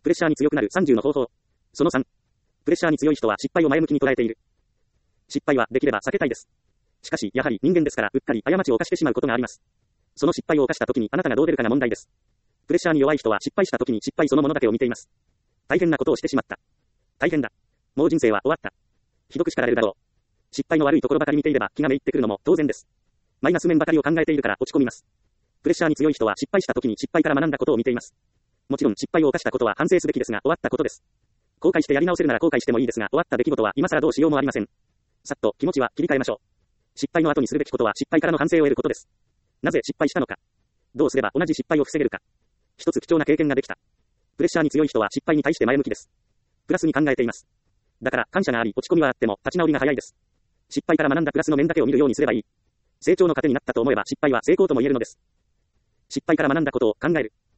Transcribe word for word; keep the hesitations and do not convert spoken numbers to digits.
レッシャーに強くなるさんじゅうの方法。そのさん。プレッシャーに強い人は失敗を前向きに捉えている。失敗はできれば避けたいです。しかし、やはり人間ですから、うっかり過ちを犯してしまうことがあります。その失敗を犯した時にあなたがどう出るかが問題です。プレッシャーに弱い人は失敗した時に失敗そのものだけを見ています。大変なことをしてしまった。大変だ。もう人生は終わった。ひどく叱られるだろう。失敗の悪いところばかり見ていれば気がめいってくるのも当然です。マイナス面ばかりを考えているから落ち込みます。プレッシャーに強い人は失敗した時に失敗から学んだことを見ています。もちろん失敗を犯したことは反省すべきですが終わったことです。後悔してやり直せるなら後悔してもいいですが終わった出来事は今更どうしようもありません。さっと気持ちは切り替えましょう。失敗の後にするべきことは失敗からの反省を得ることです。なぜ失敗したのか。どうすれば同じ失敗を防げるか。一つ貴重な経験ができた。プレッシャーに強い人は失敗に対して前向きです。プラスに考えています。だから感謝があり落ち込みはあっても立ち直りが早いです。失敗から学んだプラスの面だけを見るようにすればいい。成長の糧になったと思えば失敗は成功とも言えるのです。失敗から学んだことを考える。